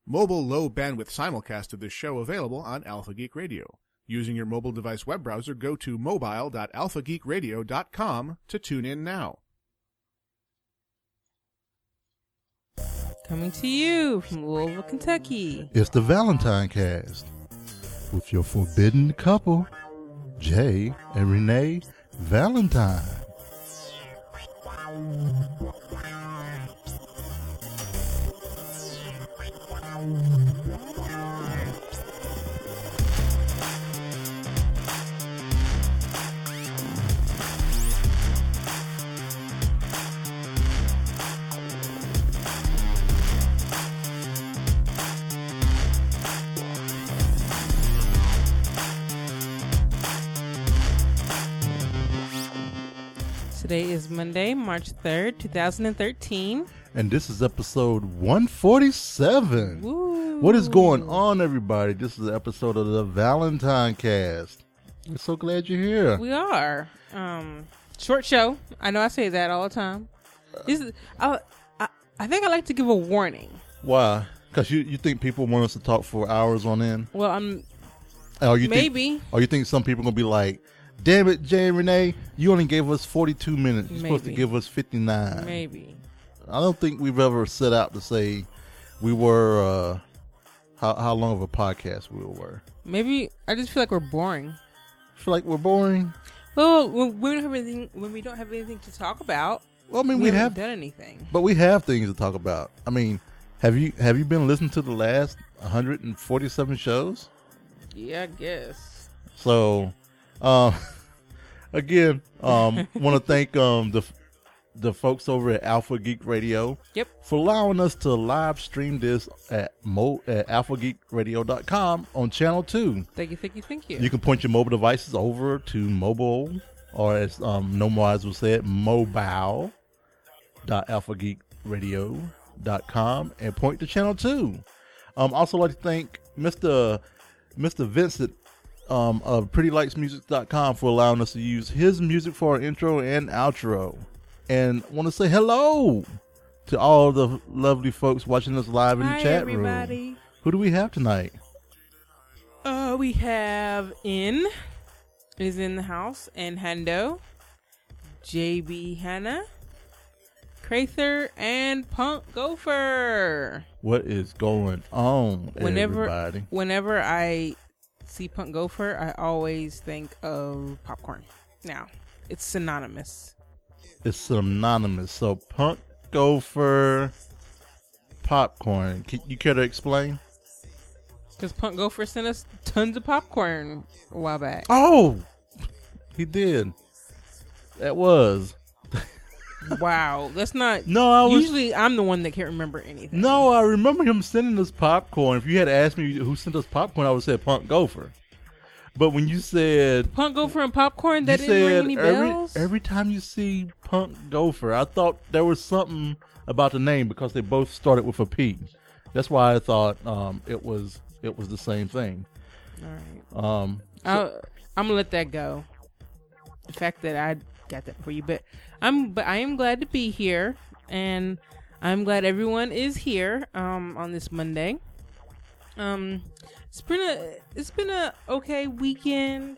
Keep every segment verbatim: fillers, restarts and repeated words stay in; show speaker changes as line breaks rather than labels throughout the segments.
Mobile low bandwidth simulcast of this show available on Alpha Geek Radio. Using your mobile device web browser, go to mobile dot alpha geek radio dot com to tune in now.
Coming to you from Louisville, Kentucky.
It's the Valentine Cast with your forbidden couple, Jay and Renee Valentine.
Today is Monday, March third, twenty thirteen.
And this is episode one forty-seven.
Woo.
What is going on, everybody? This is an episode of the Valentine Cast. We're so glad you're here.
We are. Um, short show. I know I say that all the time. This is, I, I, I think I like to give a warning.
Why? Because you, you think people want us to talk for hours on end?
Well, I'm
Or you
maybe.
Think, or you think some people are going to be like, damn it, Jay and Renee, you only gave us forty-two minutes. You're
Maybe.
supposed to give us fifty-nine.
Maybe.
I don't think we've ever set out to say we were, uh, how, how long of a podcast we were.
Maybe I just feel like we're boring.
Feel like we're boring?
Well, when we don't have anything, when we don't have anything to talk about,
Well, I mean,
we,
we
haven't
have,
done anything.
but we have things to talk about. I mean, have you have you been listening to the last one hundred forty-seven shows?
Yeah, I guess.
So, um, again, um, want to thank um the the folks over at Alpha Geek Radio.
Yep.
For allowing us to live stream this at mo at alpha geek radio dot com on channel two.
Thank you, thank you, thank you.
You can point your mobile devices over to mobile, or as um Nomwise will say it, mobile dot alpha geek radio dot com and point to channel two. Um, also like to thank Mister Mister Vincent um, of pretty lights music dot com for allowing us to use his music for our intro and outro. And want to say hello to all the lovely folks watching us live in
Hi,
the chat
everybody.
room. Who do we have tonight?
Uh, we have In is in the house, and Hando, J B Hannah, Crather, and Punk Gopher.
What is going on,
Whenever,
everybody?
whenever I see Punk Gopher, I always think of popcorn. Now, it's synonymous.
It's synonymous. So Punk Gopher popcorn. Can you care to explain?
Because Punk Gopher sent us tons of popcorn a while back.
Oh, he did. That was.
Wow, that's not.
No, I was.
Usually, I'm the one that can't remember anything.
No, I remember him sending us popcorn. If you had asked me who sent us popcorn, I would have said Punk Gopher. But when you said
Punk Gopher and popcorn, that
you
didn't ring
said
any
every,
bells.
every time you see Punk Gopher, I thought there was something about the name because they both started with a P. That's why I thought um, it was it was the same thing.
All right.
Um,
I'll, I'm gonna let that go. The fact that I got that for you, but I'm but I am glad to be here, and I'm glad everyone is here um, on this Monday. Um, it's been a it's been a okay weekend.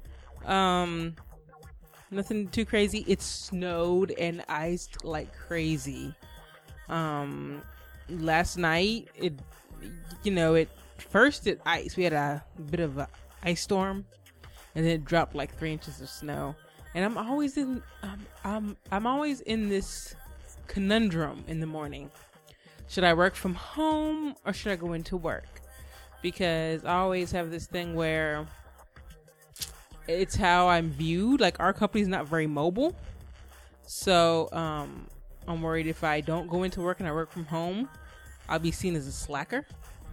Um, nothing too crazy. It snowed and iced like crazy. Um, last night it you know it first it iced. We had a bit of a ice storm, and then it dropped like three inches of snow. And I'm always in um, I'm I'm always in this conundrum in the morning. Should I work from home or should I go into work? Because I always have this thing where it's how I'm viewed. Like, our company's not very mobile. So um, I'm worried if I don't go into work and I work from home, I'll be seen as a slacker.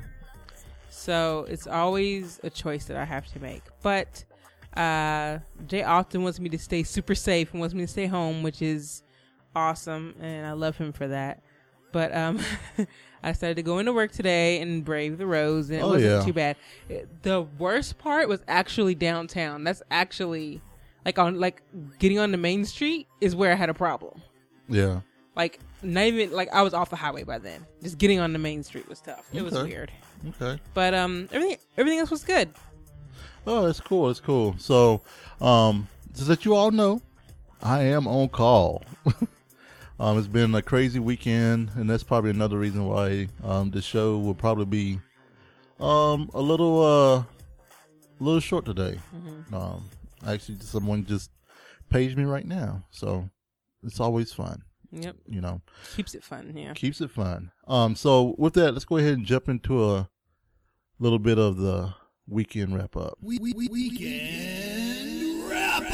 So it's always a choice that I have to make. But uh, Jay often wants me to stay super safe and wants me to stay home, which is awesome. And I love him for that. But um, I started to go into work today and brave the roads, and it
Oh,
wasn't
yeah.
too bad. It- the worst part was actually downtown. That's actually like on like getting on the main street is where I had a problem.
Yeah.
Like, not even, like, I was off the highway by then. Just getting on the main street was tough. It was
Okay.
weird.
Okay.
But um, everything everything else was good.
Oh, that's cool. That's cool. So, um, just that you all know, I am on call. um, it's been a crazy weekend, and that's probably another reason why um, the show will probably be um, a little uh, a little short today.
Mm-hmm.
Um, actually, someone just paged me right now, so it's always fun.
Yep.
You know,
Keeps it fun, yeah.
keeps it fun. Um, so with that, let's go ahead and jump into a little bit of the weekend wrap up.
We, we, we, weekend wrap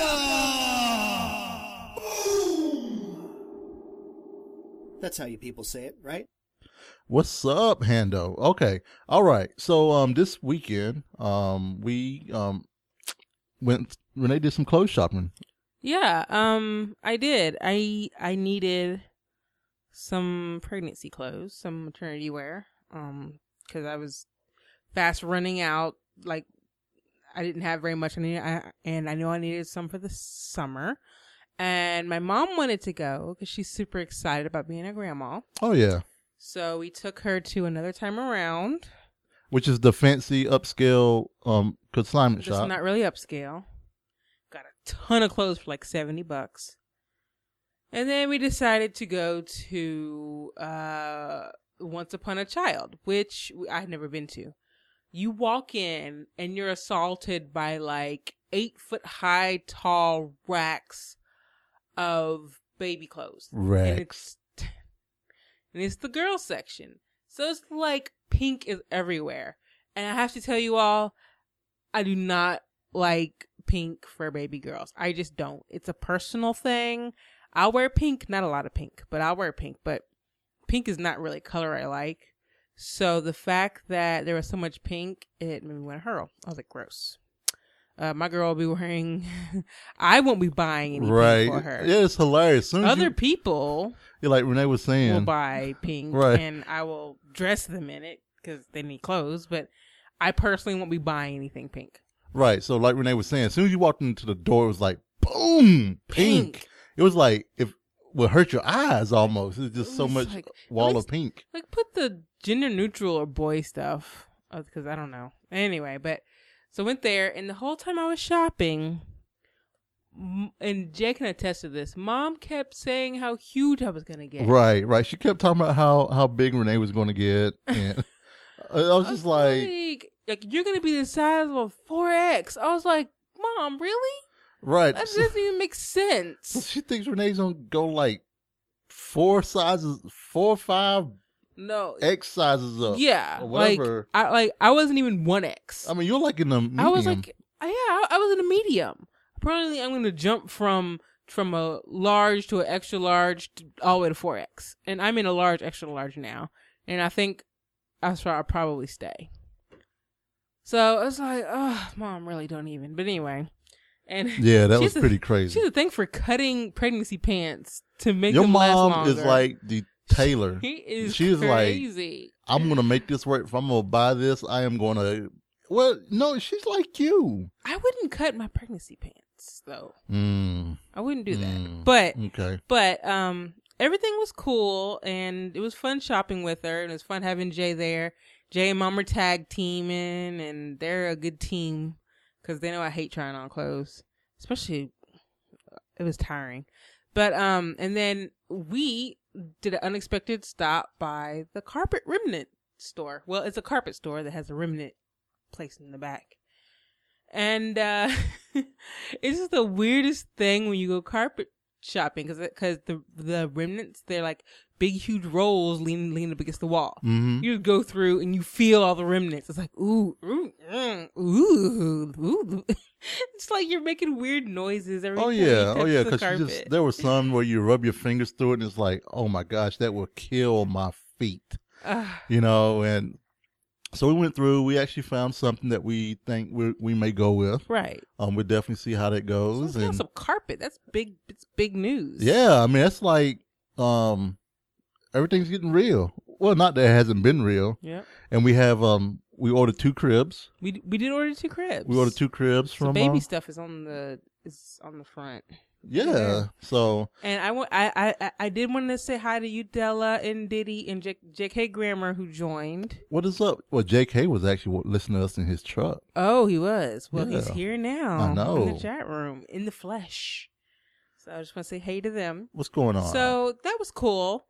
up. Boom. That's how you people say it, right?
What's up, Hando? Okay, all right. So um, this weekend, um, we um went. Renee did some clothes shopping.
Yeah, um, I did. I I needed some pregnancy clothes, some maternity wear, um, because I was fast running out. Like, I didn't have very much, I needed, I, and I knew I needed some for the summer. And my mom wanted to go because she's super excited about being a grandma.
Oh yeah,
So we took her to Another Time Around.
which is the fancy upscale um consignment
It's
shop.
not really upscale. Got a ton of clothes for like seventy bucks. And then we decided to go to uh, Once Upon a Child, which I had never been to. You walk in and you're assaulted by like eight foot high tall racks of baby clothes. And
Racks.
it's, and it's the girls section. So it's like pink is everywhere. And I have to tell you all, I do not like pink for baby girls. I just don't. It's a personal thing. I'll wear pink, not a lot of pink, but I'll wear pink. But pink is not really a color I like. So the fact that there was so much pink, it made me want to hurl. I was like, gross. Uh, my girl will be wearing, I won't be buying anything
Right.
for her.
Yeah, it's hilarious. Soon as
Other
you,
people
yeah, like Renee was
will
saying,
buy pink,
Right.
and I will dress them in it because they need clothes. But I personally won't be buying anything pink.
right. So like Renee was saying, as soon as you walked into the door, it was like, boom, pink.
Pink.
It was like, if would hurt your eyes almost. It's just
It
so
was
much
like-
wall
at
of
least-
pink.
Like, put the gender neutral or boy stuff, because I don't know. Anyway, but so went there, and the whole time I was shopping, m- and Jay can attest to this, Mom kept saying how huge I was gonna get.
Right, right. She kept talking about how, how big Renee was going to get. And I was
I
just like,
like, like, you're gonna be the size of a four X. I was like, Mom, really?
right.
That
So,
doesn't even make sense.
she thinks Renee's going to go like four sizes, four or five
No.
X sizes up.
Yeah.
or
Like,
whatever.
I like I wasn't even one X.
I mean, you're like in the medium.
I was like, yeah, I, I was in a medium. Apparently, I'm going to jump from from a large to an extra large to, all the way to four X, and I'm in a large, extra large now. And I think that's where I'll probably stay. So it's like, oh, Mom, really don't even. But anyway, and
yeah, that was
she's a-
pretty crazy.
she's a thing for cutting pregnancy pants to make
Your
them last
mom
longer.
is like the tailor.
He is
She's like,
crazy.
I'm going to make this work. If I'm going to buy this, I am going to. Well, no, she's like you.
I wouldn't cut my pregnancy pants though.
Mm,
I wouldn't do that.
Mm.
But
okay.
but um everything was cool, and it was fun shopping with her, and it was fun having Jay there. Jay and Mom are tag teaming, and they're a good team because they know I hate trying on clothes, especially it was tiring. But um and then we did an unexpected stop by the Carpet Remnant store. Well, it's a carpet store that has a remnant place in the back. And uh it's just the weirdest thing when you go carpet shopping, because because the the remnants, they're like big huge rolls leaning leaning up against the wall.
Mm-hmm.
You just go through and you feel all the remnants. It's like ooh ooh mm, ooh ooh. It's like you're making weird noises every
Oh
time you
yeah,
touch
oh yeah.
the
Because
carpet.
just there was some where you rub your fingers through it, and it's like, oh my gosh, that will kill my feet.
Ah,
You know, and so we went through. We actually found something that we think we we may go with.
right.
Um, we'll definitely see how that goes.
So
and
some carpet. That's big. It's big news.
yeah, I mean, that's like um, everything's getting real. Well, not that it hasn't been real.
Yep.
And we have um, we ordered two cribs.
We we did order two cribs.
We ordered two cribs
So
from
baby
uh,
stuff is on the is on the front.
Yeah. So
And I, wa- I, I, I did want to say hi to you, Della and Diddy and J- JK Grammar, who joined.
what is up? Well, J K was actually listening to us in his truck.
Oh, he was. Well, he's
Yeah.
here now.
I know.
In the chat room, in the flesh. So I just want to say hey to them.
What's going on?
So that was cool.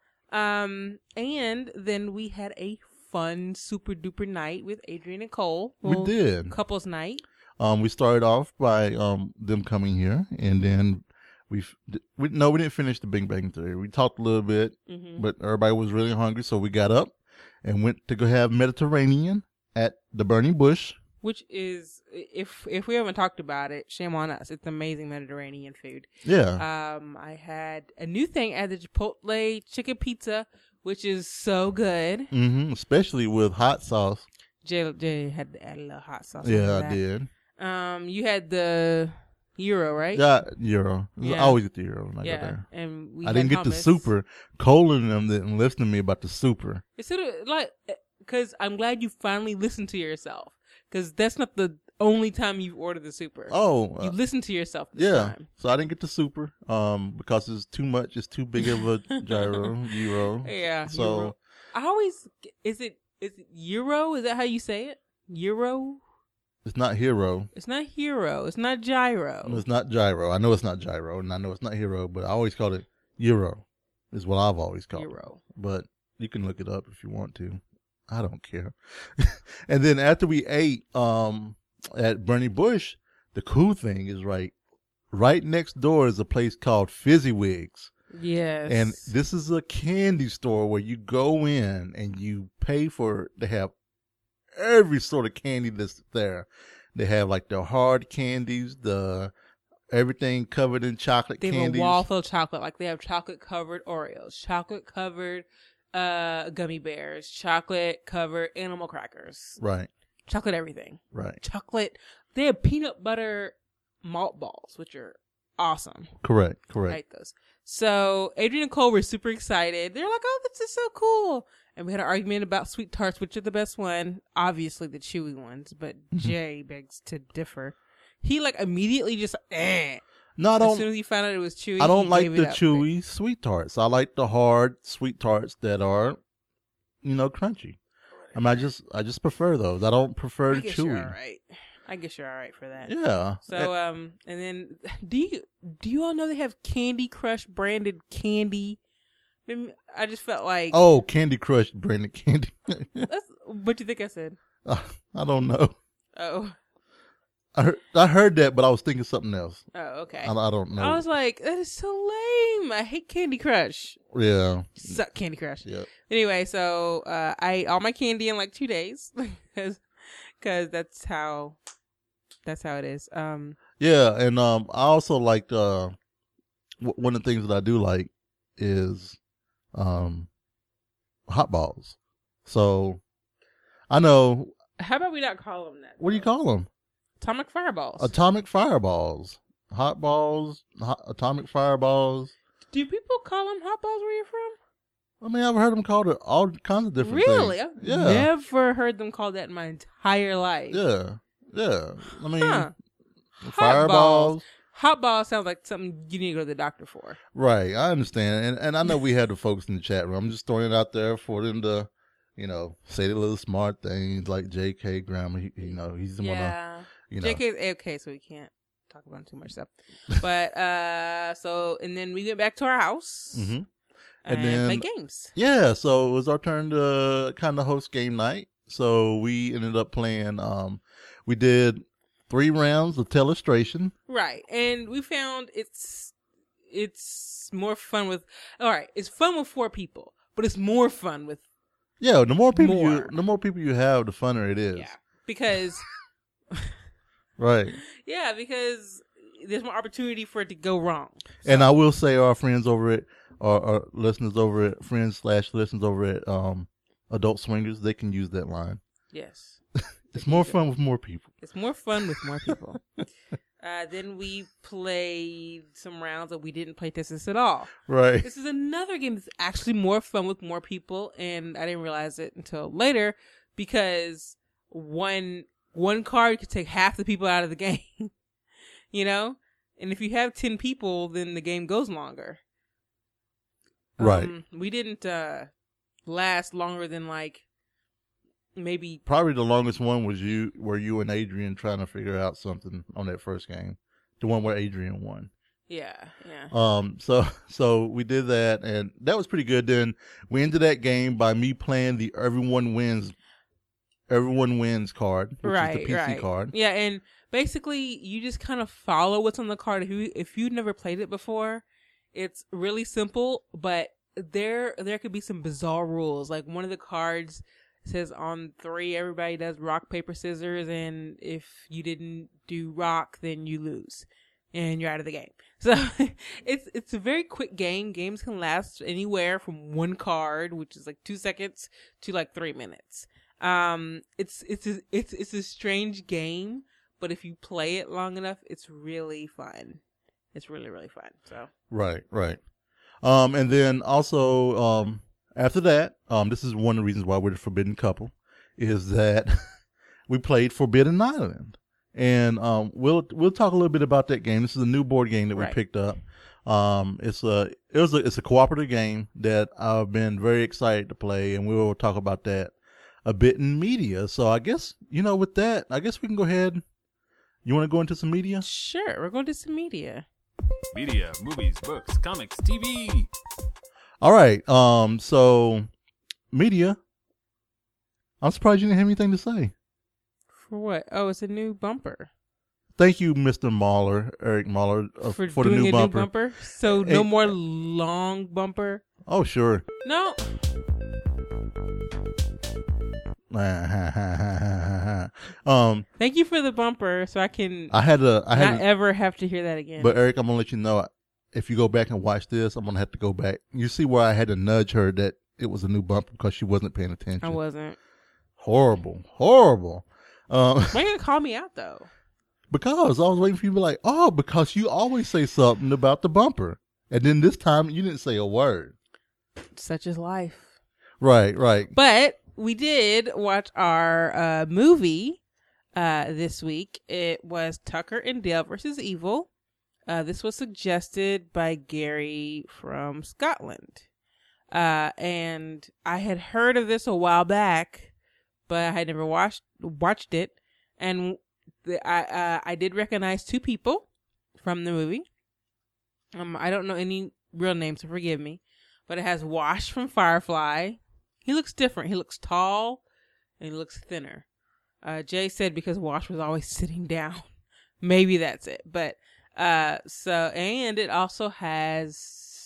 Um, and then we had a fun, super duper night with Adrian and Cole.
we
Little
did.
Couples night.
Um, we started off by um them coming here, and then we we no, we didn't finish the Big Bang Theory. We talked a little bit,
Mm-hmm.
but everybody was really hungry, so we got up and went to go have Mediterranean at the Burning Bush.
Which is, if if we haven't talked about it, shame on us. It's amazing Mediterranean food.
Yeah,
Um, I had a new thing at the Chipotle chicken pizza, which is so good.
hmm especially with hot sauce.
Jay, Jay had to add a little hot sauce.
Yeah,
onto
I
that.
did.
Um, you had the Euro, right?
Yeah, Euro. I
Yeah.
always get the Euro when I
Yeah,
go there.
and we
I didn't
had
get the
hummus.
super. Cole and them didn't listen to me about the super.
It's sort of like, because I'm glad you finally listened to yourself, because that's not the only time you've ordered the super.
Oh, uh,
You listened to yourself this
yeah.
time.
So I didn't get the super um because it's too much. It's too big of a gyro Euro.
Yeah.
So
Euro. I always, is it is it Euro? Is that how you say it? Euro?
it's not hero.
It's not hero. It's not gyro.
It's not gyro. I know it's not gyro, and I know it's not hero, but I always call it Euro. Is what I've always called it.
Euro.
But you can look it up if you want to. I don't care. And then after we ate um at Burning Bush, the cool thing is right right next door is a place called Fizzywigs.
Yes.
And this is a candy store where you go in and you pay for to have every sort of candy that's there. They have like the hard candies, the everything covered in chocolate
they have
candies.
a wall full of chocolate. Like they have chocolate covered Oreos, chocolate covered uh, gummy bears, chocolate covered animal crackers,
Right,
chocolate everything.
right.
Chocolate. They have peanut butter malt balls, which are awesome.
Correct,
I
correct.
like those. So Adrian and Cole were super excited. They're like, "Oh, this is so cool!" And we had an argument about sweet tarts, which are the best one. Obviously, the chewy ones, but Jay begs to differ. He like immediately just eh.
No, I
As
don't.
soon as he found out it was chewy,
I don't
he
like
gave it
the
up.
chewy sweet tarts. I like the hard sweet tarts that are, you know, crunchy. I mean, I just, I just prefer those. I don't prefer
I
the
guess
chewy.
you're all right. I guess you're all right for that.
Yeah.
So um, and then do you do you all know they have Candy Crush branded candy? I mean, I just felt like
Oh, Candy Crush branded candy.
that's, what do you think I said?
Uh, I don't know.
Oh,
I heard, I heard that, but I was thinking something else.
oh, okay.
I, I don't know.
I was like, that is so lame. I hate Candy Crush.
yeah.
Suck Candy Crush.
Yeah.
Anyway, so uh, I ate all my candy in like two days because because that's how that's how it is. Um,
Yeah, and um, I also liked uh, w- one of the things that I do like is um, hot balls. So I know.
how about we not call them that?
What do you call them?
Atomic fireballs.
Atomic fireballs, hot balls, hot, atomic fireballs.
Do people call them hot balls where you're from?
I mean, I've heard them called it all kinds of different
Really?
things.
I've
Yeah,
never heard them called that in my entire life.
yeah, yeah. I mean,
Huh.
fireballs.
Hot balls sounds like something you need to go to the doctor for.
Right, I understand, and and I know we had the folks in the chat room. I'm just throwing it out there for them to, you know, say the little smart things like J K Grammar. He, you know, he's the one.
Yeah.
You know,
J K is A-okay, so we can't talk about too much stuff. But, uh, so, and then we went back to our house
hmm
and,
And then-
played games.
Yeah, so it was our turn to kind of host game night. So we ended up playing. Um, we did three rounds of Telestration.
Right. And we found it's, it's more fun with, all right, it's fun with four people, but it's more fun with,
Yeah, the more people you,
More.
the more people you have, the funner it is.
yeah. Because,
Right.
yeah, because there's more opportunity for it to go wrong.
And I will say, our friends over at, our, our listeners over at, friends slash listeners over at, um, Adult Swingers, they can use that line.
Yes.
It's more fun with more people.
It's more fun with more people. uh, then we played some rounds that we didn't play Tetris at all.
Right.
This is another game that's actually more fun with more people, and I didn't realize it until later because one one card could take half the people out of the game. You know, And if you have ten people, then the game goes longer.
Right.
Um, we didn't uh, last longer than like maybe.
Probably the longest one was you, were you and Adrian trying to figure out something on that first game, the one where Adrian won.
Yeah, yeah.
Um. So so we did that, and that was pretty good. Then we ended that game by me playing the everyone wins, everyone wins card, which
right,
is the P C
right.
card.
Yeah, and basically you just kind of follow what's on the card. If you if you've never played it before, it's really simple, but there there could be some bizarre rules. Like one of the cards says on three everybody does rock paper scissors, and if you didn't do rock, then you lose and you're out of the game. So it's it's a very quick game. Games can last anywhere from one card, which is like two seconds, to like three minutes. Um, it's it's a, it's it's a strange game, but if you play it long enough, it's really fun. It's really really fun. So
Right, right. Um, and then also um after that, um, this is one of the reasons why we're the Forbidden Couple, is that we played Forbidden Island. And um, we'll we'll talk a little bit about that game. This is a new board game that we
Right.
picked up. Um, it's a it was a, it's a cooperative game that I've been very excited to play, and we will talk about that a bit in media. So I guess you know with that, I guess we can go ahead. You want to go into some media?
sure, we're going to some media.
Media, movies, books, comics, T V.
All right. Um. So media. I'm surprised you didn't have anything to say.
For what? Oh, it's a new bumper.
Thank you, Mister Mahler, Eric Mahler, uh,
For,
for, the
doing
new
a
bumper.
new bumper. So
Hey-
no more long bumper.
Oh, sure.
No.
um,
Thank you for the bumper, so I can
I had to, I had,
not
to,
ever have to hear that again.
but Eric, I'm gonna let you know. If you go back and watch this, I'm gonna have to go back. You see where I had to nudge her that it was a new bumper because she wasn't paying attention.
I wasn't.
Horrible, horrible. Um,
Why you gonna call me out though?
because I was waiting for you to be like, oh, because you always say something about the bumper, and then this time you didn't say a word.
Such is life.
Right, right.
But we did watch our uh, movie uh, this week. It was Tucker and Dale versus Evil. Uh, this was suggested by Gary from Scotland. Uh, and I had heard of this a while back, but I had never watched watched it. And the, I uh, I did recognize two people from the movie. Um, I don't know any real names, so forgive me. But it has Wash from Firefly. He looks different. He looks tall and he looks thinner. Uh, Jay said because Wash was always sitting down. Maybe that's it. But uh, so and it also has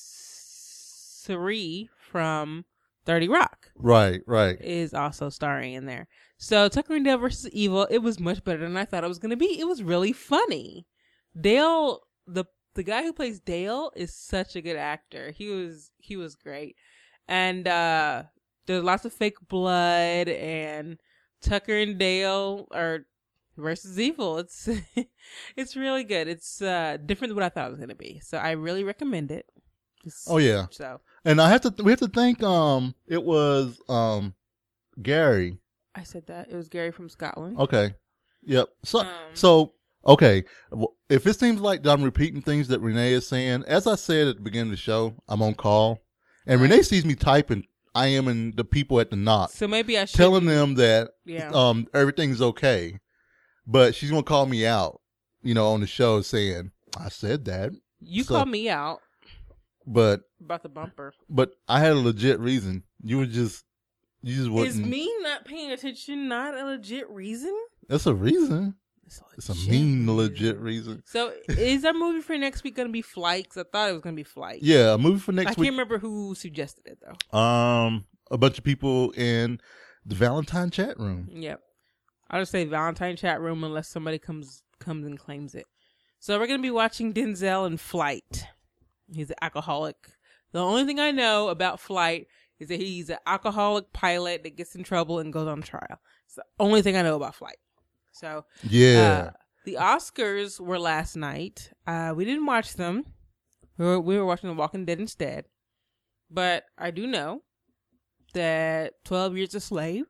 Sari from thirty Rock
Right, right.
is also starring in there. So Tucker and Dale versus Evil, it was much better than I thought it was going to be. It was really funny. Dale, the the guy who plays Dale is such a good actor. He was he was great. And uh there's lots of fake blood, and Tucker and Dale are versus Evil. It's it's really good. It's uh different than what I thought it was going to be. So I really recommend it. It's-
Oh yeah.
So
And I have to, we have to thank, um, it was, um, Gary.
I said that. It was Gary from Scotland.
Okay. Yep. So,
Um,
so, okay. Well, if it seems like I'm repeating things that Renee is saying, as I said at the beginning of the show, I'm on call. And
Right.
Renee sees me typing, I am in the people at the knock,
So maybe I should
telling them that,
Yeah.
um, everything's okay. But she's going to call me out, you know, on the show saying, I said that.
You
so-
called me out
But,
about the bumper.
but I had a legit reason. You were just, you just
Is
wouldn't.
me not paying attention not a legit reason?
That's a reason. It's a mean,
reason.
legit reason.
So is our movie for next week going to be Flight? 'Cause I thought it was going to be Flight.
Yeah, a movie for
I
next
can't
week.
remember who suggested it though.
Um, a bunch of people in the Valentine chat room.
Yep. I'll just say Valentine chat room unless somebody comes comes and claims it. So we're going to be watching Denzel in Flight. He's an alcoholic. The only thing I know about Flight is that he's an alcoholic pilot that gets in trouble and goes on trial. It's the only thing I know about Flight. So
Yeah.
uh, the Oscars were last night. Uh, we didn't watch them. We were, we were watching The Walking Dead instead. But I do know that twelve Years a Slave,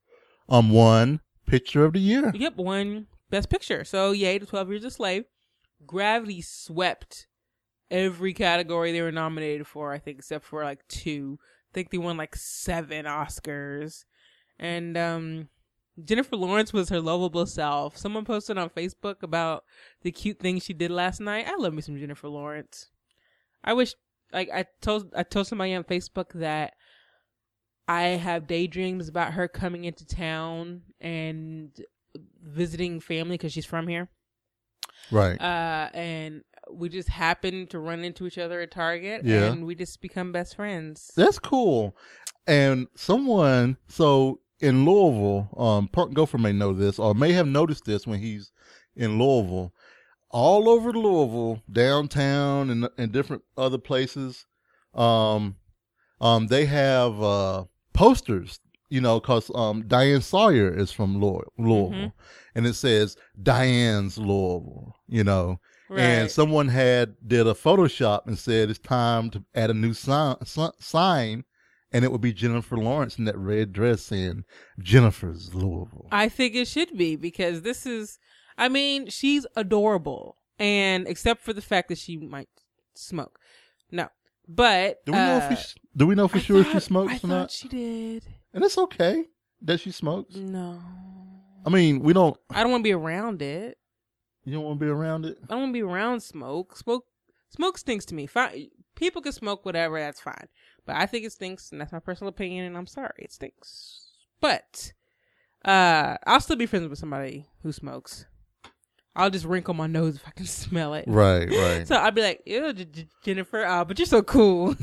um, one picture of the year.
yep, won Best Picture. So yay to twelve Years a Slave. Gravity swept every category they were nominated for, I think, except for like two. I think they won like seven Oscars. And um, Jennifer Lawrence was her lovable self. Someone posted on Facebook about the cute thing she did last night. I love me some Jennifer Lawrence. I wish, like, I told I told somebody on Facebook that I have daydreams about her coming into town and visiting family because she's from here.
Right.
Uh, and we just happened to run into each other at Target,
Yeah.
and we just become best friends.
That's cool. And someone, so in Louisville, um, Park Gopher may know this or may have noticed this when he's in Louisville. All over Louisville, downtown and, and different other places, um, um, they have uh, posters, you know, because um, Diane Sawyer is from Louis- Louisville.
Mm-hmm.
And it says Diane's Louisville, you know.
Right.
And someone had did a Photoshop and said it's time to add a new sign, sign, and it would be Jennifer Lawrence in that red dress saying Jennifer's Louisville.
I think it should be, because this is, I mean, she's adorable, and except for the fact that she might smoke, no. But
Do we know
uh,
if she, do we know for
I
sure if
thought-
she smokes
I
or
thought
not?
she did.
And it's okay that she smokes.
No,
I mean, we don't.
I don't want to be around it.
You don't want to be around it.
I don't want to be around smoke. Smoke, smoke stinks to me. Fine, people can smoke whatever. That's fine. But I think it stinks, and that's my personal opinion. And I'm sorry, it stinks. But uh, I'll still be friends with somebody who smokes. I'll just wrinkle my nose if I can smell it.
Right, right.
So I'll be like, ew, J- J- Jennifer, uh, but you're so cool.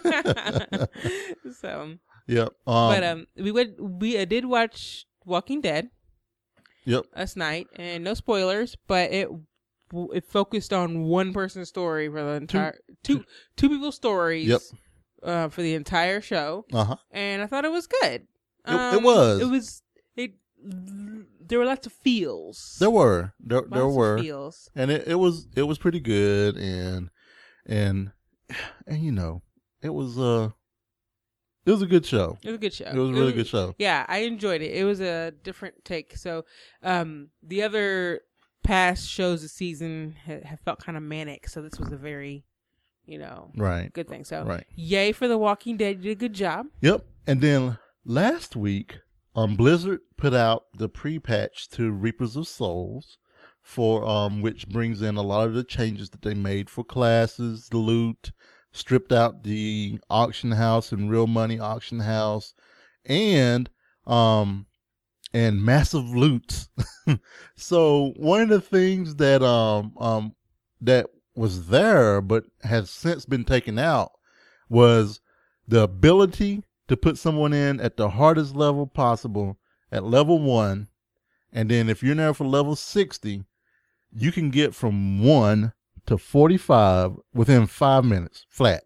So,
Yep. Um,
but um, we would we uh, did watch Walking Dead
Yep.
last night, and no spoilers, but it it focused on one person's story for the entire two two people's stories.
Yep.
Uh, for the entire show,
Uh huh.
and I thought it was good.
It- it was.
It was. It. There were lots of feels.
There were. There,
lots
there
of
were.
feels.
And it, it was it was pretty good, and and and you know it was uh it was a good show.
It was a good show.
It was a really good show.
Yeah, I enjoyed it. It was a different take. So, um, the other past shows this season ha- have felt kind of manic. So this was a very, you know,
Right.
good thing. So,
Right.
yay for The Walking Dead. You did a good job.
Yep. And then last week, um, Blizzard put out the pre-patch to Reapers of Souls, for um, which brings in a lot of the changes that they made for classes, the loot, stripped out the auction house and real money auction house, and um, and massive loots. So one of the things that um um that was there but has since been taken out was the ability to put someone in at the hardest level possible at level one, and then if you're there for level sixty, you can get from one to forty-five within five minutes flat.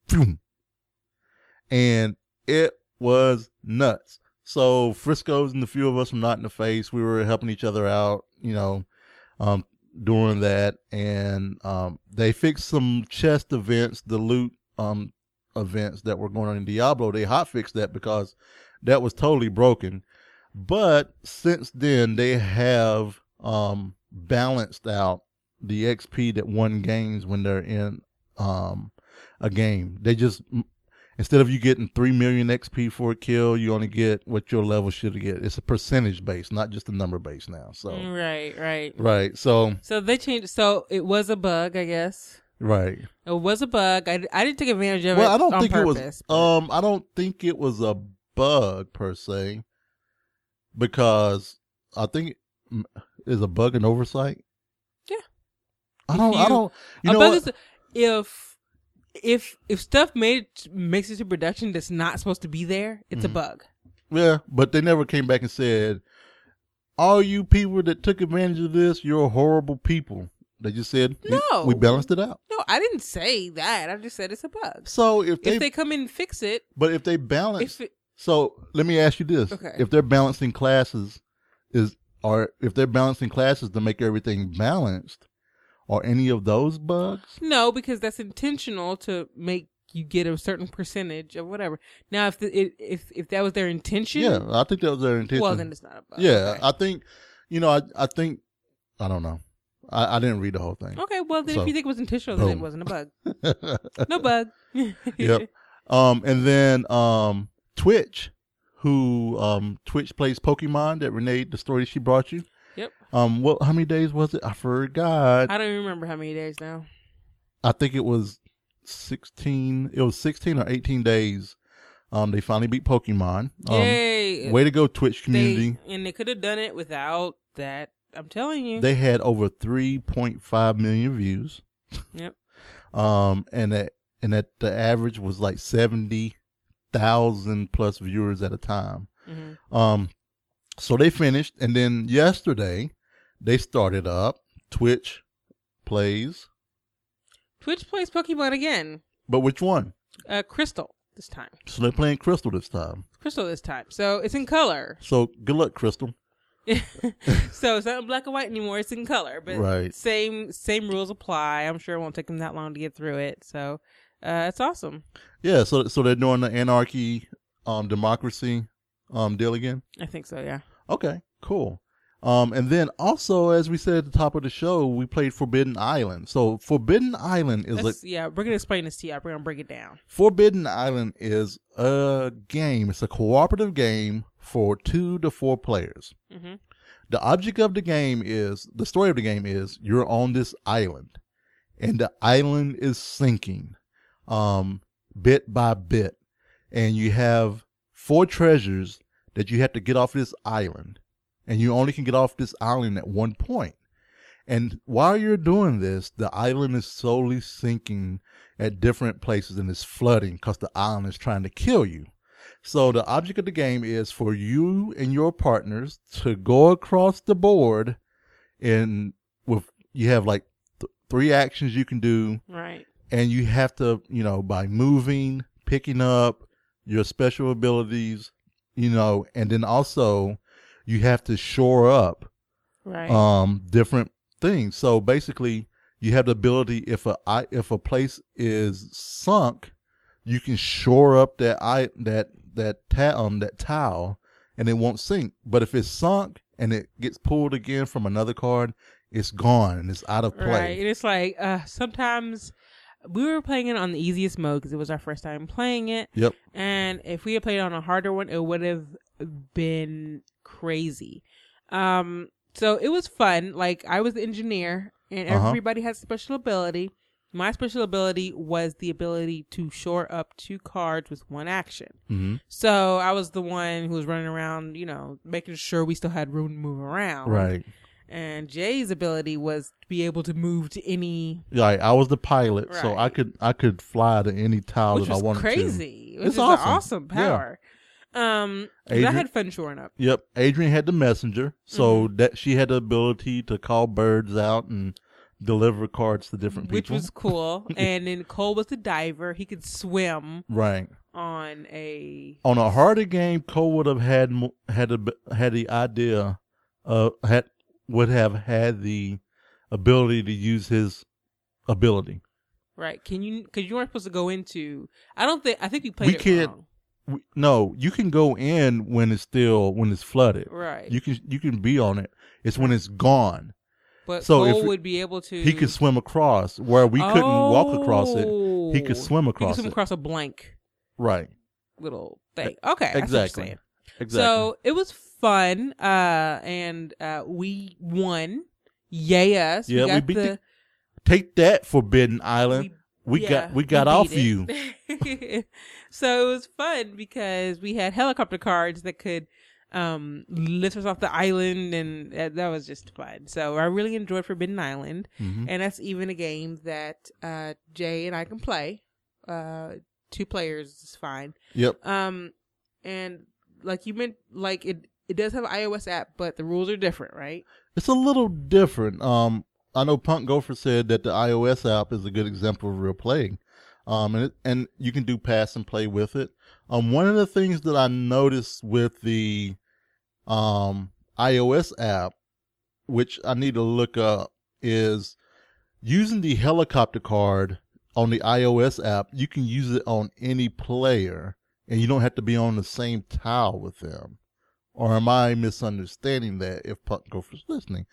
And it was nuts. So Frisco's and a few of us from Not in the Face, we were helping each other out, you know, um, during that. And um, they fixed some chest events, the loot um, events that were going on in Diablo. They hot fixed that because that was totally broken. But since then, they have um, balanced out the X P that one gains when they're in um, a game. They just, instead of you getting three million X P for a kill, you only get what your level should get. It's a percentage base, not just a number base now. So,
Right, right.
right. So,
So they changed. So it was a bug, I guess.
right.
It was a bug. I, I didn't take advantage of
Well,
it
I don't
on
think
purpose.
it was,
but-
um, I don't think it was a bug per se, because I think mm, is a bug an oversight.
Yeah.
I
If
don't, I
you-
don't, you
a
know
bug
what?
is if if if stuff made makes it to production that's not supposed to be there, it's
Mhm.
a bug.
Yeah, but they never came back and said, all you people that took advantage of this, you're horrible people. They just said, we-
No.
we balanced it out.
No, I didn't say that. I just said it's a bug.
So if they,
If they come in and fix it,
but if they balance,
if it,
so let me ask you this.
Okay.
If they're balancing classes, is, or if they're balancing classes to make everything balanced, are any of those bugs?
no, because that's intentional to make you get a certain percentage of whatever. Now, if the, it, if if that was their intention,
Yeah, I think that was their intention.
well, then it's not a bug.
Yeah,
Okay.
I think, you know, I, I think, I don't know. I, I didn't read the whole thing.
Okay, well then
So,
if you think it was intentional, then it
boom.
wasn't a bug. No bug.
Yep. Um, and then um, Twitch, who um, Twitch plays Pokemon. That Renee, the story she brought you.
Yep.
Um, what? How many days was it? I forgot.
I don't even remember how many days now.
I think it was sixteen. It was sixteen or eighteen days. Um, they finally beat Pokemon. Um,
Yay!
Way to go, Twitch community.
They, and they could have done it without that. I'm telling you.
They had over three point five million views.
Yep.
Um, and that and that the average was like seventy thousand plus viewers at a time.
Mm-hmm.
Um, so they finished, and then yesterday they started up Twitch plays.
Twitch plays Pokemon again.
But which one?
Uh, Crystal this time.
So they're playing Crystal this time.
Crystal this time. So it's in color.
So good luck, Crystal.
So it's not in black and white anymore. It's in color, but
Right.
same same rules apply. I'm sure it won't take them that long to get through it. So uh, it's awesome.
Yeah. So so they're doing the anarchy, um, democracy, um, deal again.
I think so. Yeah.
Okay. Cool. Um, and then also, as we said at the top of the show, we played Forbidden Island. So Forbidden Island is
Let's,
a
yeah. We're gonna explain this to you. We're gonna break it down.
Forbidden Island is a game. It's a cooperative game for two to four players.
Mm-hmm.
The object of the game is, the story of the game is, you're on this island, and the island is sinking, um, bit by bit, and you have four treasures that you have to get off this island, and you only can get off this island at one point. And while you're doing this, the island is slowly sinking at different places, and it's flooding because the island is trying to kill you. So the object of the game is for you and your partners to go across the board, and with you have like th- three actions you can do,
Right.
and you have to, you know, by moving, picking up your special abilities, you know, and then also you have to shore up
Right.
um different things. So basically, you have the ability, if a I- if a place is sunk, you can shore up that I that that ta- um that tile, and it won't sink. But if it's sunk and it gets pulled again from another card, it's gone and it's out of play.
Right. And it's like uh, sometimes we were playing it on the easiest mode because it was our first time playing it.
Yep.
And if we had played on a harder one, it would have been crazy. Um, so it was fun. Like, I was the engineer, and
Uh-huh.
everybody has special ability. My special ability was the ability to shore up two cards with one action.
Mm-hmm.
So I was the one who was running around, you know, making sure we still had room to move around.
Right.
And Jay's ability was to be able to move to any,
Right. I was the pilot, so
Right.
I could I could fly to any tile
which
that I
was
wanted
crazy.
to.
Which
It's
is
awesome.
an awesome
Yeah.
power. Um, 'cause I
Adrian-
had fun shoring up.
Yep. Adrian had the messenger, so
Mm-hmm.
that she had the ability to call birds out and deliver cards to different
Which
people.
was cool. And then Cole was the diver. He could swim
Right.
on a.
On a harder game, Cole would have had mo- had a, had the idea, uh, had would have had the ability to use his ability.
Right. Can you, because you weren't supposed to go into. I don't think, I think we played
We
it
can't-
wrong.
We, no, you can go in when it's still when it's flooded.
Right.
You can you can be on it. It's when it's gone.
But
so if
Cole
it-
would be able to.
He could swim across where we couldn't walk across it. He could
Oh.
swim
He
across
could swim
it.
across a blank
Right.
little thing. Okay. I see what you're
Exactly.
saying.
Exactly.
So it was fun, uh, and uh, we won. Yay us!
Yeah, we
got
beat
the.
the- Take that, Forbidden Island. We
yeah,
got we got off
beat
you.
it. So it was fun because we had helicopter cards that could um, lift us off the island, and uh, that was just fun. So I really enjoyed Forbidden Island,
Mhm.
and that's even a game that uh, Jay and I can play. Uh, two players is fine.
Yep.
Um, and like you meant, like it, it does have an iOS app, but the rules are different, right?
It's a little different. Um, I know Punk Gopher said that the iOS app is a good example of real playing. Um, and it, and you can do pass and play with it. Um, one of the things that I noticed with the um iOS app, which I need to look up, is using the helicopter card on the iOS app. You can use it on any player, and you don't have to be on the same tile with them. Or am I misunderstanding that? If Punk Gopher's listening,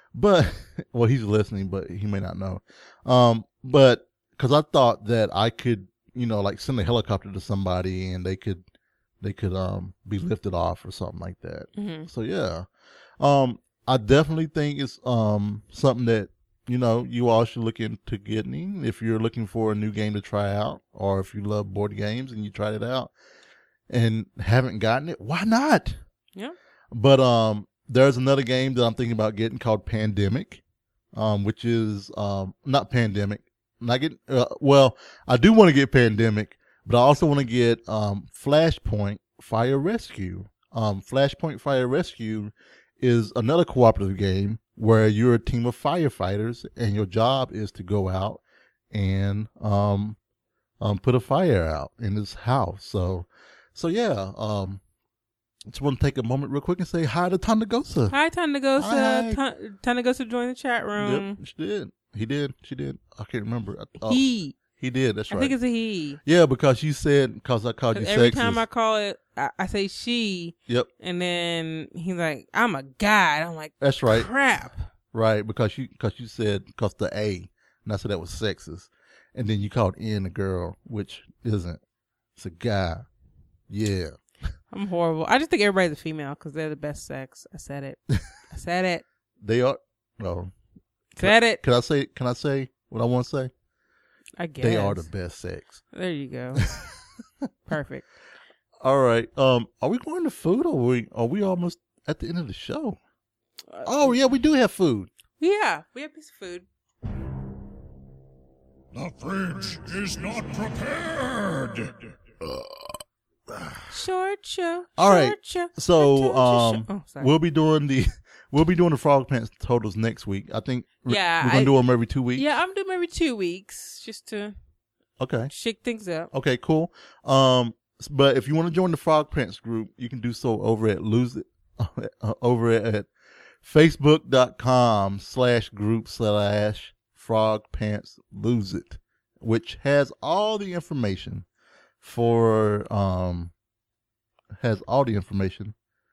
But well, he's listening, but he may not know. Um, but because I thought that I could, you know, like send a helicopter to somebody and they could, they could um be lifted off or something like that.
Mm-hmm.
So yeah, um, I definitely think it's um something that, you know, you all should look into getting if you're looking for a new game to try out, or if you love board games and you tried it out and haven't gotten it, why not?
Yeah.
But um, there's another game that I'm thinking about getting called Pandemic, um, which is um not Pandemic. Not get uh, well. I do want to get Pandemic, but I also want to get um Flashpoint Fire Rescue. Um, Flashpoint Fire Rescue is another cooperative game where you're a team of firefighters and your job is to go out and um um put a fire out in this house. So so yeah, um just want to take a moment real quick and say hi to Tandagosa.
Hi, Tandagosa.
Hi.
Ta- Tandagosa joined the chat room.
Yep, she did. He did. She did. I can't remember. Oh,
He.
he did. That's
I
right.
think it's a he.
Yeah, because you said, because I called you
'Cause every
sexist.
time I call it, I, I say she.
Yep,
And then he's like, I'm a guy. I'm like,
that's right.
crap.
Right, because you because you said because the A, and I said that was sexist, and then you called N a girl, which isn't. It's a guy. Yeah.
I'm horrible. I just think everybody's a female because they're the best sex. I said it. I said it.
They are. No.
Said it.
Can I say? Can I say what I want to say?
I guess.
They are the best sex.
There you go. Perfect.
All right. Um. Are we going to food, or are we are we almost at the end of the show?
Uh,
Oh yeah, we do have food.
Yeah, we have a piece of food.
The fridge is not prepared.
Short show.
All right.
short show,
So
short show,
um,
short- oh, sorry.
we'll be doing the we'll be doing the Frog Pants totals next week. I think. we're-
Yeah,
we're gonna
I-
do them every two weeks.
Yeah, I'm doing every two weeks just to
Okay.
shake things up.
Okay, cool. Um, s- but if you want to join the Frog Pants group, you can do so over at lose it, uh, over at facebook.com slash group slash Frog Pants Lose It, which has all the information for, um, has all the information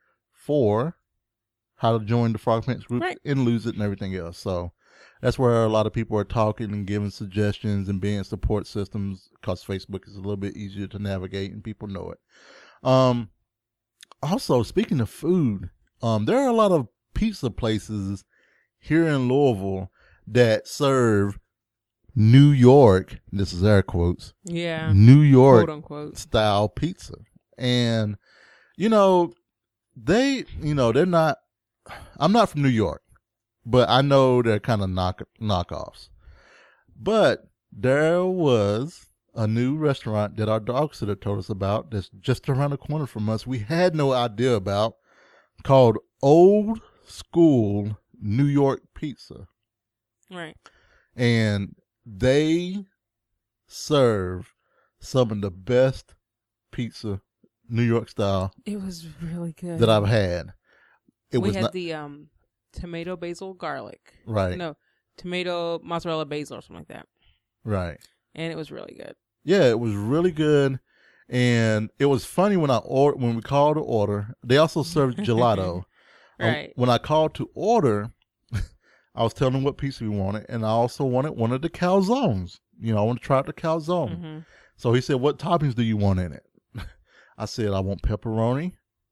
for how to join the Frog Pants group
Right.
and Lose It and everything else. So that's where a lot of people are talking and giving suggestions and being support systems, because Facebook is a little bit easier to navigate and people know it. Um, also, speaking of food, um, there are a lot of pizza places here in Louisville that serve New York, this is air quotes,
Yeah.
New York
Quote unquote.
style pizza. And, you know, they, you know, they're not, I'm not from New York, but I know they're kind of knock knockoffs. But there was a new restaurant that our dog sitter told us about that's just around the corner from us. We had no idea about, called Old School New York Pizza.
Right.
And they serve some of the best pizza, New York style,
It was really good.
that I've had. It
we
was
had
not
the um tomato basil garlic.
right,
No, tomato mozzarella basil or something like that.
right.
And it was really good.
Yeah, it was really good, and it was funny when I or when we called to order. They also served gelato. Um,
Right.
when I called to order, I was telling them what pizza we wanted, and I also wanted one of the calzones. You know, I want to try out the calzone.
hmm
So he said, "What toppings do you want in it?" I said, "I want pepperoni,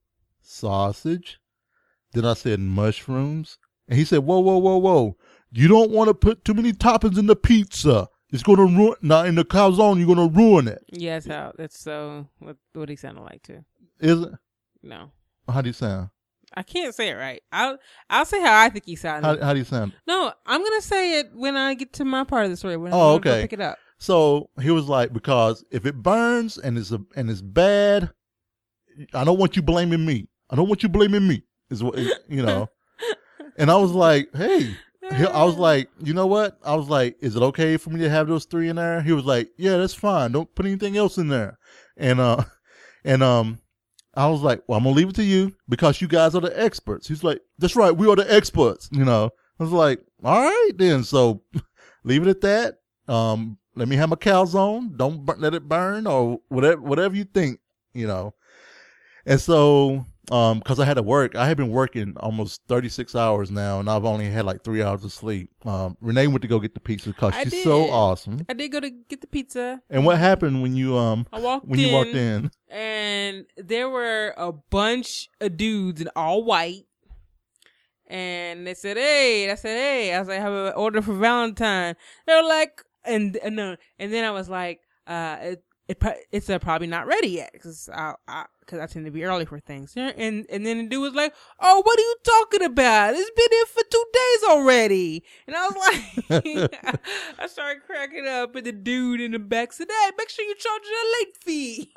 sausage." Then I said, "Mushrooms." And he said, "Whoa, whoa, whoa, whoa! You don't want to put too many toppings in the pizza. It's gonna ruin. Now in the calzone, you're gonna ruin it."
Yeah, that's how. That's so what what he sounded like too.
Is it?
No,
How do you sound?
I can't say it right. I'll I'll say how I think he sounded.
How, how do you sound?
No, I'm gonna say it when I get to my part of the story. When
Oh,
I'm gonna go
okay.
pick it up.
So he was like, because if it burns and it's a, and it's bad, I don't want you blaming me. I don't want you blaming me. Is what you know. And I was like, hey, he- I was like, you know what? I was like, is it okay for me to have those three in there? He was like, yeah, that's fine. Don't put anything else in there. And uh, and um, I was like, well, I'm gonna leave it to you because you guys are the experts. He's like, that's right, we are the experts. You know. I was like, all right then. So leave it at that. Um, let me have my calzone. Don't bur- let it burn or whatever, whatever you think, you know. And so, um, because I had to work. I had been working almost thirty-six hours now, and I've only had like three hours of sleep. Um, Renee went to go get the pizza because
I
she's
did.
so awesome.
I did go to get the pizza.
And what happened when you um
I walked
when
in,
you walked in?
and there were a bunch of dudes in all white. And they said, "Hey," I said, "Hey," I was like, "I have an order for Valentine." They were like, and and, no, and then I was like, uh, it, it pro- it's uh, probably not ready yet because I, I, cause I tend to be early for things. And and then the dude was like, "Oh, what are you talking about? It's been here for two days already." And I was like, I started cracking up, and the dude in the back said, "Hey, make sure you charge a late fee."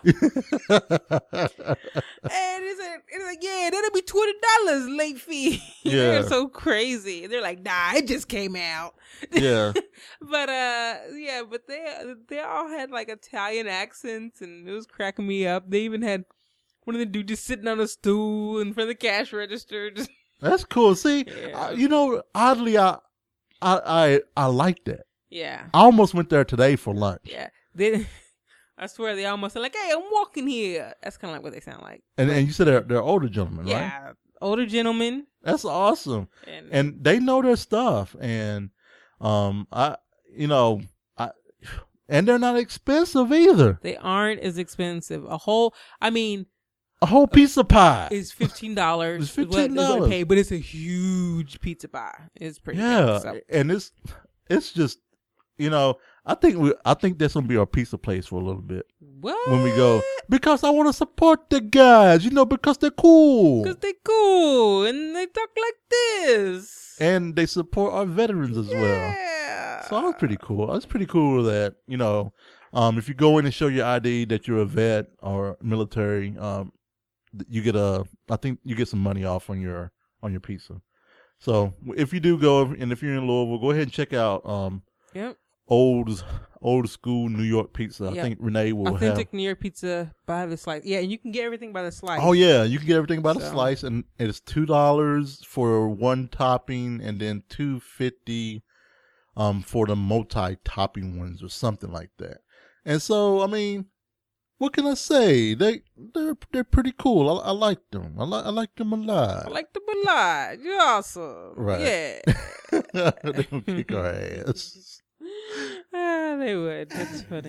And he said, it's like, "Yeah, that'll be twenty dollars late fee."
Yeah.
They're so crazy. They're like, "Nah, it just came out."
Yeah.
But uh, yeah, but they they all had like Italian accents, and it was cracking me up. They even had one of the dudes just sitting on a stool in front of the cash register. Just
That's cool. See,
Yeah.
uh, you know, oddly, I, I, I, I like that.
yeah,
I almost went there today for lunch,
yeah. They, I swear, they almost sound like, "Hey, I'm walking here." That's kind of like what they sound like.
and and you said they're they're older gentlemen, right?
Yeah, older gentlemen,
That's awesome,
and,
and they know their stuff, and um, I, you know, I, and they're not expensive either.
they aren't as expensive. A whole, I mean,
A whole piece of pie.
is fifteen dollars.
It's fifteen dollars.
Pay, but it's a huge pizza pie. It's pretty.
Yeah,
good, so.
and it's it's just, you know, I think we I think that's gonna be our pizza place for a little bit
What?
when we go, because I want to support the guys, you know, because they're cool
Because they cool and they talk like this.
and they support our veterans as well.
Yeah.
So that's pretty cool. That's pretty cool that, you know, um, if you go in and show your I D that you're a vet or military, um, th- you get a, I think you get some money off on your on your pizza. So if you do go, and if you're in Louisville, go ahead and check out um,
Yep.
old old school New York pizza. I
Yep.
think Renee will
Authentic
have.
New York pizza by the slice. Yeah, and you can get everything by the slice.
Oh yeah, you can get everything by the
So-
slice, and it's two dollars for one topping, and then two fifty um for the multi topping ones or something like that. And so, I mean, what can I say? They they're they're pretty cool. I, I like them. I like I like them a lot.
I like the Balad. You're awesome.
Right.
Yeah.
They gonna kick our ass.
Ah, they would. That's funny.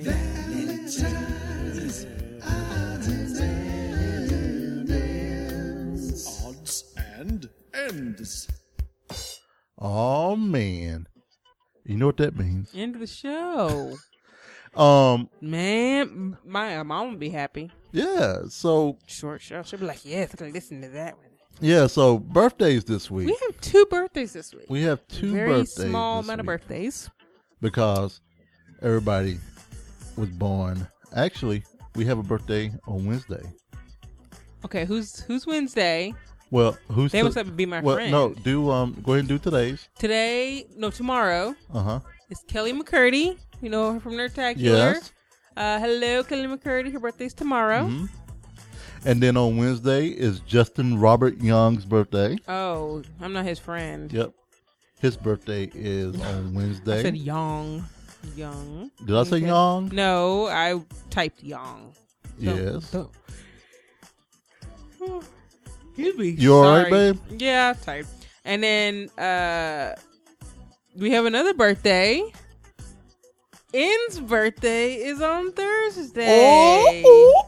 Odds and ends.
Oh man, you know what that means?
End of the show.
Um,
Man, my mom would be happy.
yeah. So
Short show. She'll be like, yes, I can listen to that one.
yeah. So birthdays this week.
We have two birthdays this week.
We have two
Very
birthdays
small
this
amount of
week
birthdays.
because everybody was born. Actually, we have a birthday on Wednesday.
Okay, who's who's Wednesday?
Well, who's
They
to-
was to be my
well,
friend.
no, do um go ahead and do today's.
Today, no, tomorrow
Uh huh.
is Kelly McCurdy. You know her from Nerdtacular.
Yes.
Uh, hello, Kelly McCurdy. Her birthday's tomorrow.
Mhm. And then on Wednesday is Justin Robert Young's birthday.
Oh, I'm not his friend.
Yep. His birthday is on
I said
Wednesday.
Young. Young.
Did I say
Okay.
Young?
No, I typed Young. Don't-
Yes.
don't- You be
You all right,
sorry.
babe?
Yeah, I typed. And then uh, we have another birthday. N's birthday is on Thursday.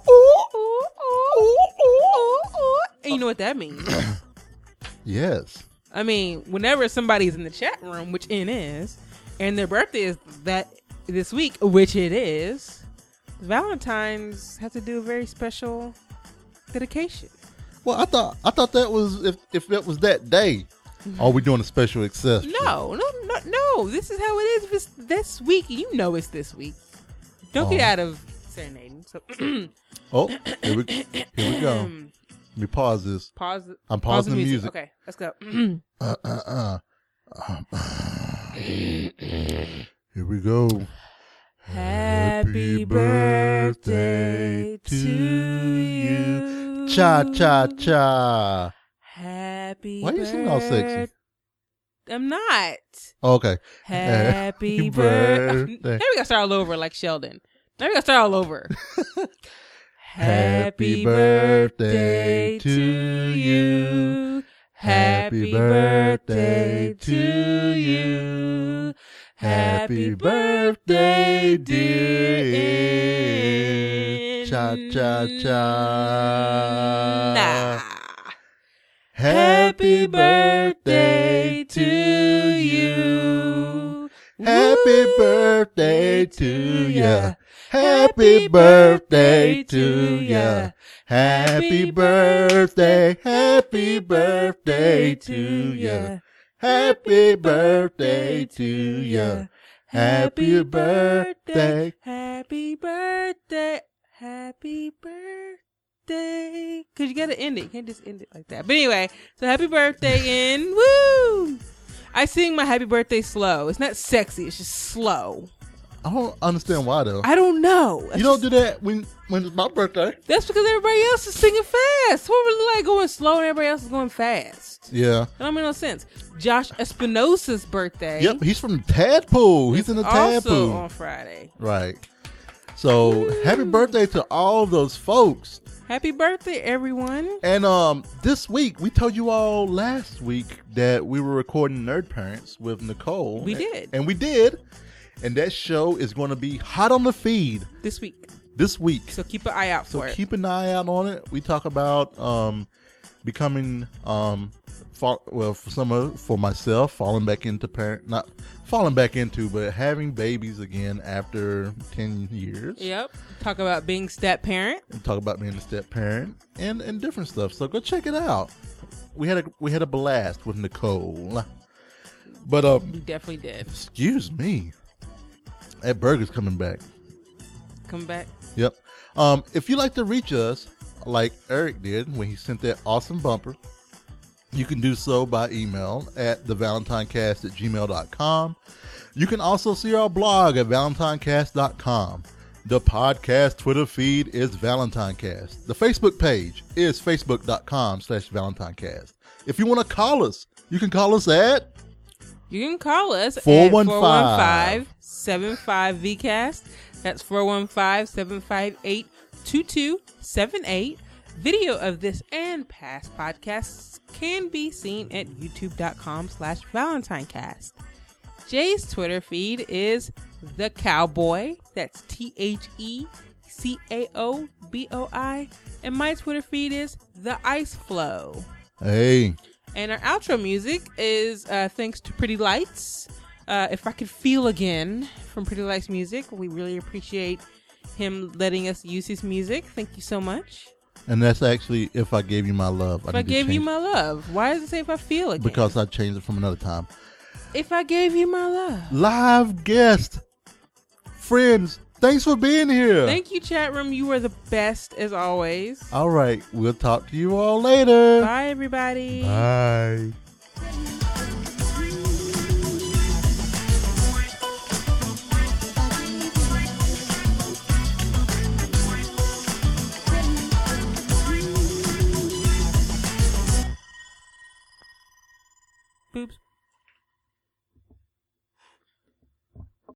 And you know what that means?
Yes.
I mean, whenever somebody's in the chat room, which N is, and their birthday is that this week, which it is, Valentine's have to do a very special dedication.
Well, I thought I thought that was if if it was that day. Are we doing a special exception?
No, no, no, no. This is how it is. If it's this week, you know it's this week. Don't get
Oh.
out of serenading. So
Oh, here we, here we go. Let me pause this.
pause.
I'm
pause
pausing the music.
Okay, let's go.
Uh, uh, uh. Here we go.
Happy birthday to you.
Cha cha cha.
Happy.
Why you singing all sexy?
birth- I'm not.
Okay.
Happy birthday.
birthday.
Now we gotta start all over like Sheldon. Now we gotta start all over. Happy birthday to you. Happy birthday to you. Happy birthday, dear.
Cha cha cha.
Nah.
Happy birthday to you. Happy birthday to ya. Happy birthday to ya. Happy birthday, happy birthday to ya. Happy birthday to ya. Happy birthday.
Happy birthday. Happy birthday. Cause you gotta end it. You can't just end it like that. But anyway, so happy birthday in woo! I sing my happy birthday slow. It's not sexy, it's just slow.
I don't understand why though.
I don't know. That's
You don't
just-
do that when when it's my birthday.
That's because everybody else is singing fast. What really like going slow and everybody else is going fast?
Yeah.
That don't make no sense. Josh Espinosa's birthday.
Yep, he's from Tadpool. He's in the
also
Tadpool.
on Friday.
Right. So happy birthday to all those folks.
Happy birthday, everyone.
And um, this week we told you all last week that we were recording Nerd Parents with Nicole.
We did.
and we did. And that show is going to be hot on the feed
This week.
this week.
So keep an eye out
So
for it.
keep an eye out on it. We talk about um, becoming um, fall, well for some of for myself falling back into parent not falling back into but having babies again after ten years.
Yep. Talk about being step parent.
And talk about being a step parent and, and different stuff. So go check it out. We had a we had a blast with Nicole. But um,
We definitely did.
excuse me, that burger's coming back.
Come back.
Yep. Um, if you like to reach us, like Eric did when he sent that awesome bumper, you can do so by email at the valentinecast at gmail dot com. You can also see our blog at valentinecast dot com. The podcast Twitter feed is ValentineCast. The Facebook page is facebook dot com slash ValentineCast. If you want to call us, you can call us at
You can call us
four one
at four one five, seven five V cast. That's four one five, seven five eight, two two seven eight. Video of this and past podcasts can be seen at youtube dot com slash ValentineCast. Jay's Twitter feed is The Cowboy. That's T H E C A O B O I. And my Twitter feed is The Ice Flow.
Hey.
And our outro music is uh, thanks to Pretty Lights. Uh, If I Could Feel Again from Pretty Lights Music. We really appreciate him letting us use his music. Thank you so much.
And that's actually If I Gave You My Love.
If I, gave you my love. Why does it say if I feel again?
Because I changed it from another time.
If I gave you my love.
Live guest. Friends, thanks for being here.
Thank you, chat room. You are the best as always.
All right, we'll talk to you all later.
Bye, everybody.
Bye.
Boops.